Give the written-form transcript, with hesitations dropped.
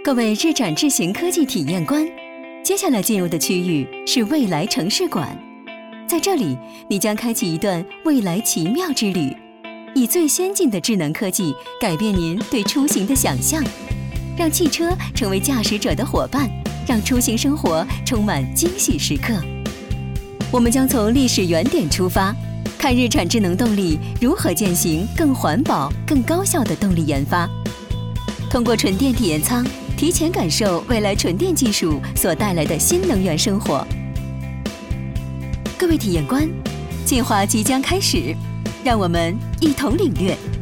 各位日展智行科技体验官，接下来进入的区域是未来城市馆。在这里，你将开启一段未来奇妙之旅，以最先进的智能科技改变您对出行的想象，让汽车成为驾驶者的伙伴，让出行生活充满惊喜时刻。我们将从历史原点出发，看日产智能动力如何践行更环保、更高效的动力研发。通过纯电体验舱，提前感受未来纯电技术所带来的新能源生活。各位体验官，进化即将开始，让我们一同领略。